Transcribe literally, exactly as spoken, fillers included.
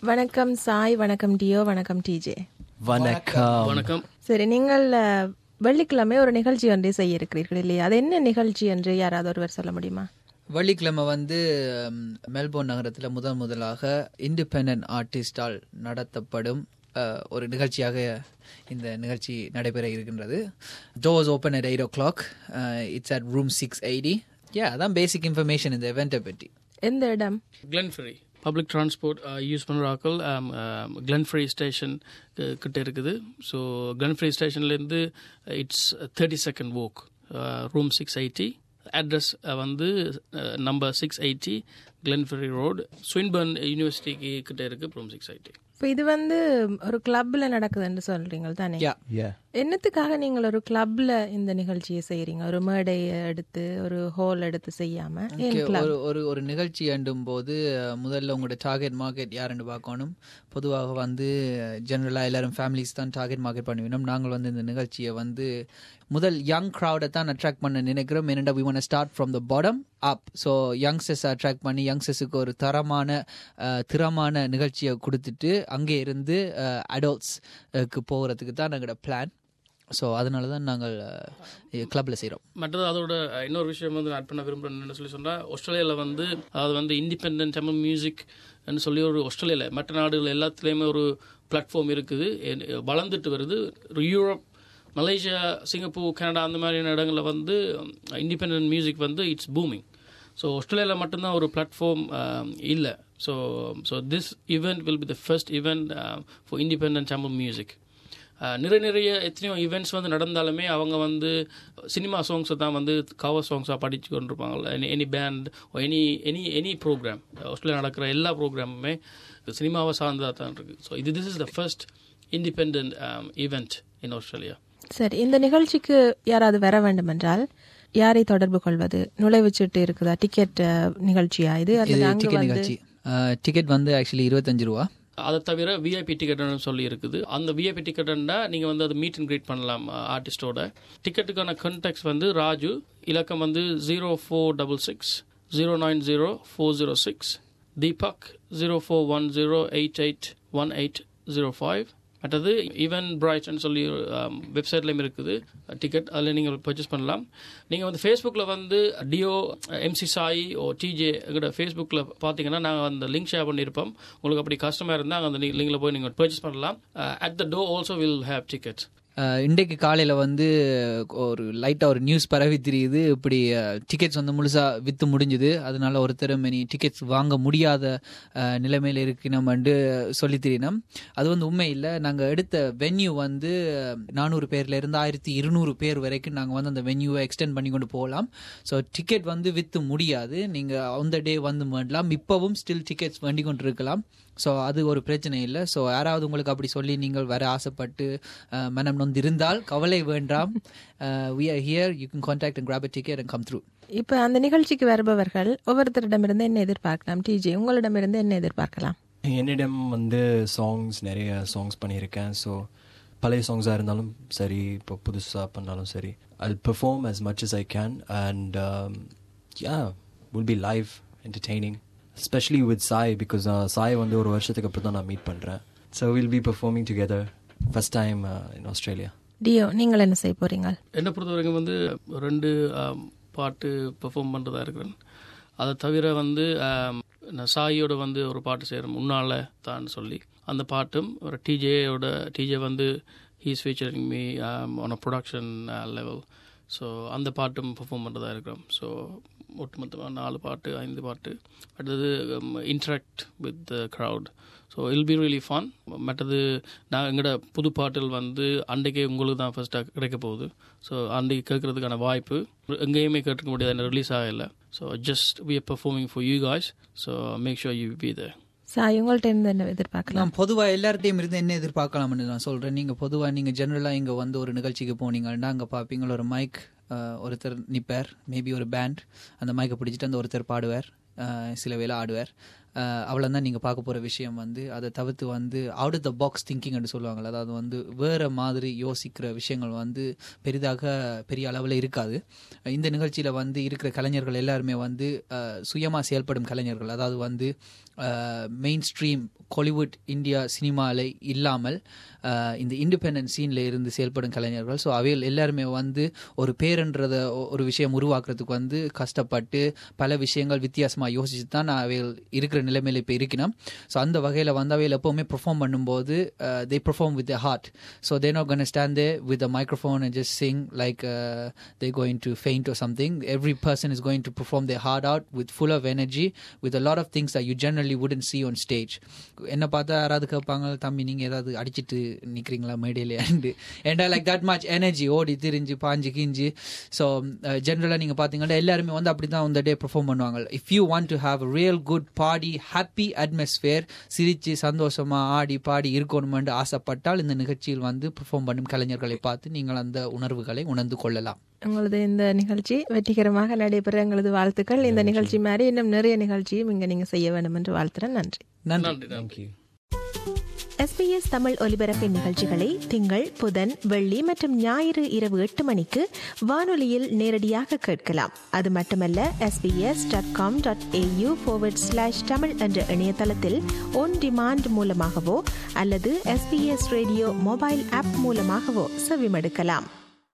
வணக்கம் சாய், வணக்கம் டியோ, வணக்கம் டிஜே. வணக்கம். வணக்கம். சரி, நீங்கள் வெள்ளிக்கிழமை ஒரு நிகழ்ச்சி ஒன்றை செய்ய இருக்கிறீர்கள் இல்லையா? அது என்ன நிகழ்ச்சி என்று யாராவது ஒருவர் சொல்ல முடியுமா? வெள்ளிக்கிழமை வந்து மெல்போர்ன் நகரத்தில் முதன் முதலாக இண்டிபெண்டன்ட் ஆர்டிஸ்டால் நடத்தப்படும் ஒரு நிகழ்ச்சியாக இந்த நிகழ்ச்சி நடைபெற இருக்கின்றது. Doors open at eight o'clock. It's at room six eighty. Yeah, அதான் பேசிக் இன்ஃபர்மேஷன் இந்த இவெண்ட்டை பற்றி. எந்த இடம்? கிளன்ஃபெரி. பப்ளிக் டிரான்ஸ்போர்ட் யூஸ் பண்ணுற ஆக்கள் கிளன்ஃபெரி ஸ்டேஷன் கிட்ட இருக்குது. ஸோ கிளன்ஃபெரி ஸ்டேஷன்லேருந்து it's thirty second walk. Room six eighty. Address வந்து number six eighty Glenferrie road, Swinburne யூனிவர்சிட்டிக்கு கிட்ட இருக்குது. Room six eighty. இப்போ இது வந்து ஒரு கிளப்ல நடக்குதுன்னு சொல்றீங்க தானே? என்னத்துக்காக நீங்கள் ஒரு கிளப்ல இந்த நிகழ்ச்சியை செய்யறீங்க? ஒரு மேடையை எடுத்து ஒரு ஹால் எடுத்து செய்யாம ஒரு ஒரு நிகழ்ச்சி அண்டும் போது முதல்ல உங்களோட டார்கெட் மார்க்கெட் யாருன்னு பார்க்கணும். பொதுவாக வந்து ஜெனரலாக எல்லாரும் ஃபேமிலிஸ் தான் டார்கெட் மார்க்கெட் பண்ணுவோம். நாங்கள் வந்து இந்த நிகழ்ச்சியை வந்து முதல் யங் க்ரௌடை தான் அட்ராக்ட் பண்ண நினைக்கிறோம். என்னென்னா we want start from the bottom up. So youngsters attract பண்ணி யங்ஸ்டர்ஸுக்கு ஒரு தரமான திறமான நிகழ்ச்சியை கொடுத்துட்டு அங்கே இருந்து அடல்ட்ஸ்க்கு போகிறதுக்கு தான் எங்களோட பிளான். ஸோ அதனால தான் நாங்கள் கிளப்பில் செய்கிறோம். மற்றது அதோட இன்னொரு விஷயம் வந்து ஆட் பண்ண விரும்புகிறேன்னு சொல்லி சொன்னால், ஆஸ்திரேலியாவில் வந்து அதாவது வந்து இண்டிபெண்டன்ட் தமிழ் மியூசிக்னு சொல்லி ஒரு ஆஸ்திரேலியாவில் மற்ற நாடுகள் எல்லாத்துலேயுமே ஒரு பிளாட்ஃபார்ம் இருக்குது, வளர்ந்துட்டு வருது. யூரோப், மலேசியா, சிங்கப்பூர், கனடா அந்த மாதிரியான இடங்களில் வந்து இண்டிபெண்டன்ட் மியூசிக் வந்து இட்ஸ் பூமிங். ஸோ ஆஸ்திரேலியாவில் மட்டும்தான் ஒரு பிளாட்ஃபார்ம் இல்லை. So so this event will be the first event for independent Tamil music. நிறைய நிறைய எத்தனையோ ஈவெண்ட்ஸ் வந்து நடந்தாலுமே அவங்க வந்து சினிமா சாங்ஸை தான் வந்து கவர் சாங்ஸாக படித்து கொண்டிருப்பாங்க. Any any band, any any any program, Australia நடக்கிற எல்லா ப்ரோக்ராமுமே சினிமாவை சார்ந்ததாக தான் இருக்குது. ஸோ இது this is the first independent event in Australia. சரி, இந்த நிகழ்ச்சிக்கு யாராவது வர வேண்டும் என்றால் யாரை தொடர்பு கொள்வது? நுழைவுச்சீட்டு இருக்குதா? டிக்கெட் நிகழ்ச்சியா இது? நிகழ்ச்சி டிக்கெட் வந்து ஆக்சுவலி இருபத்தஞ்சு ரூபா. அதை தவிர விஐபி டிக்கெட்னு சொல்லி இருக்குது. அந்த விஐபி டிக்கெட்டுன்னா நீங்கள் வந்து அது மீட் அண்ட் கிரீட் பண்ணலாம் ஆர்டிஸ்டோட. டிக்கெட்டுக்கான கான்டாக்ட்ஸ் வந்து ராஜு, இலக்கம் வந்து zero four double six zero nine zero four zero six, Deepak zero four one zero eight eight one eight zero five. மற்றது ஈவன் பிரைட்னு சொல்லி வெப்சைட்லேயும் இருக்குது டிக்கெட், அதில் நீங்கள் பர்ச்சேஸ் பண்ணலாம். நீங்கள் வந்து ஃபேஸ்புக்கில் வந்து டியோ, எம்சி சாய் ஓ டிஜே எங்கள்கிட்ட ஃபேஸ்புக்கில் பார்த்தீங்கன்னா நாங்கள் அந்த லிங்க் ஷேர் பண்ணியிருப்போம். உங்களுக்கு அப்படி கஷ்டமாக இருந்தால் அந்த லிங்கில் போய் நீங்கள் பர்ச்சேஸ் பண்ணலாம். At the door also will have tickets. இன்றைக்கு காலையில் வந்து ஒரு லைட்டாக ஒரு நியூஸ் பரவி தெரியுது, இப்படி டிக்கெட்ஸ் வந்து முழுசாக விற்று முடிஞ்சுது, அதனால ஒருத்தர் இனி டிக்கெட்ஸ் வாங்க முடியாத நிலைமையில் இருக்கணும்னு சொல்லி தெரியினோம். அது வந்து உண்மை இல்லை. நாங்கள் எடுத்த வென்யூ வந்து நானூறு பேர்லேருந்து ஆயிரத்தி இருநூறு பேர் வரைக்கும் நாங்கள் வந்து அந்த வென்யூவை எக்ஸ்டெண்ட் பண்ணி கொண்டு போகலாம். ஸோ டிக்கெட் வந்து விற்று முடியாது, நீங்கள் அந்த டே வந்து வேண்டலாம். இப்போவும் ஸ்டில் டிக்கெட்ஸ் வேண்டி கொண்டு இருக்கலாம். ஸோ அது ஒரு பிரச்சனை இல்லை. ஸோ யாராவது உங்களுக்கு அப்படி சொல்லி நீங்கள் வர ஆசைப்பட்டு மனம் நொந்து இருந்தால் கவலை வேண்டாம். we are here, you can contact and grab a ticket and come through. இப்போ அந்த நிகழ்ச்சிக்கு வருபவர்கள் ஒவ்வொருத்தரிடமிருந்து என்ன எதிர்பார்க்கலாம்? டிஜே, உங்களிடமிருந்து என்ன எதிர்பார்க்கலாம்? என்னிடம் வந்து சாங்ஸ் நிறைய சாங்ஸ் பண்ணியிருக்கேன். ஸோ பழைய சாங்ஸாக இருந்தாலும் சரி, இப்போ புதுசாக பண்ணாலும் சரி, I'll perform as much as I can and um, yeah, will be live, entertaining. Especially with Sai, because uh, Sai வந்து ஒரு வருஷத்துக்கு அப்புறம் தான் நான் மீட் பண்ணுறேன். So we'll be performing together, first time uh, in Australia. டியோ, நீங்கள் என்ன செய்ய போறீங்க? என்னை பொறுத்த வரைக்கும் வந்து ரெண்டு பாட்டு பெர்ஃபார்ம் பண்ணுறதா இருக்கிறேன். அதை தவிர வந்து நான் சாயோட வந்து ஒரு பாட்டு செய்கிறேன், முன்னால் தான் சொல்லி. அந்த பாட்டும் ஒரு டிஜேயோட, டிஜே வந்து he's featuring me on a production level. So அந்த பாட்டும் பெர்ஃபார்ம் பண்ணுறதா இருக்கிறோம். ஸோ ஒட்டுமொத்தமாக நாலு பாட்டு, ஐந்து பாட்டு. அடுத்தது interact with the crowd. So I'll be really fun. மற்றது நான் எங்களோட புது பாட்டில் வந்து அன்றைக்கே உங்களுக்கு தான் ஃபர்ஸ்ட்டாக கிடைக்க போகுது. ஸோ அன்றைக்கு கேட்கறதுக்கான வாய்ப்பு எங்கேயுமே கேட்டுக்க முடியாது, ரிலீஸ் ஆகலை. So just we are performing for you guys. So make sure you be there. Sai, உங்கள்கிட்ட இருந்து என்ன எதிர்பார்க்கலாம்? நான் பொதுவாக எல்லார்ட்டையும் இருந்து என்ன எதிர்பார்க்கலாம்னு நான் சொல்கிறேன். நீங்கள் பொதுவாக நீங்கள் ஜென்ரலாக இங்கே வந்து ஒரு நிகழ்ச்சிக்கு போனீங்கன்னா அங்கே பார்ப்பீங்களா, ஒரு மைக் ஒருத்தர் நிற்பார், மேபி ஒரு பேண்ட், அந்த மைக்கை பிடிச்சிட்டு அந்த ஒருத்தர் பாடுவார், சில வேளை ஆடுவார். அவ்வளோதான் நீங்கள் பார்க்க போகிற விஷயம். வந்து அதை தவிர்த்து வந்து அவுட் ஆஃப் த பாக்ஸ் திங்கிங்னு சொல்லுவாங்கள்ல, அதாவது வந்து வேறு மாதிரி யோசிக்கிற விஷயங்கள் வந்து பெரிதாக பெரிய அளவில் இருக்காது. இந்த நிகழ்ச்சியில் வந்து இருக்கிற கலைஞர்கள் எல்லாருமே வந்து சுயமாக செயல்படும் கலைஞர்கள். அதாவது வந்து மெயின் ஸ்ட்ரீம் ஹாலிவுட் இந்தியா சினிமாவில் இல்லாமல் இந்த இண்டிபெண்டன்ட் சீனில் இருந்து செயல்படும் கலைஞர்கள். ஸோ அவைகள் எல்லாருமே வந்து ஒரு பேருன்றத ஒரு விஷயம் உருவாக்குறதுக்கு வந்து கஷ்டப்பட்டு பல விஷயங்கள் வித்தியாசமாக யோசிச்சு தான் அவைகள் இருக்கிற நிலைமையில் இப்போ இருக்கணும். ஸோ அந்த வகையில் வந்து அவைகள் எப்போவுமே பெர்ஃபார்ம் பண்ணும்போது they perform with the heart. So they not gonna stand they with a microphone and just sing like they going to faint or something. Every person is going to perform their heart out with full of energy with a lot of things that you generally wouldn't see on stage. என்ன பார்த்தா யாராவது கேட்பாங்க, தம்பி நீங்கள் ஏதாவது அடிச்சிட்டு நிற்கிறீங்களா மேடையிலே and ஏண்டா லைக் தட் மச் எனர்ஜி ஓடி திரிஞ்சு பாஞ்சு கிஞ்சி. ஸோ ஜென்ரலாக நீங்கள் பார்த்தீங்கன்னா எல்லாருமே வந்து அப்படி தான் அந்த டே பெர்ஃபார்ம் பண்ணுவாங்க. If you want to have a real good party happy atmosphere, சிரித்து சந்தோஷமாக ஆடி பாடி இருக்கணுமென்று ஆசைப்பட்டால் இந்த நிகழ்ச்சியில் வந்து பெர்ஃபார்ம் பண்ணும் கலைஞர்களை பார்த்து நீங்கள் அந்த உணர்வுகளை உணர்ந்து கொள்ளலாம். உங்களது இந்த நிகழ்ச்சி வெற்றிகரமாக நடைபெற எங்களது வாழ்த்துக்கள். இந்த நிகழ்ச்சி மாதிரி இன்னும் நிறைய நிகழ்ச்சியும் இங்கே நீங்கள் செய்ய வேண்டும் என்று வாழ்த்துறேன். நன்றி. நன்றி. நன்றி. எஸ்பிஎஸ் தமிழ் ஒலிபரப்பின் நிகழ்ச்சிகளை திங்கள், புதன், வெள்ளி மற்றும் ஞாயிறு இரவு எட்டு மணிக்கு வானொலியில் நேரடியாக கேட்கலாம். அது மட்டுமல்ல, SBS dot com dot AU forward slash Tamil என்ற இணையதளத்தில் ஒன் டிமாண்ட் மூலமாகவோ அல்லது எஸ்பிஎஸ் ரேடியோ மொபைல் ஆப் மூலமாகவோ செவிமடுக்கலாம்.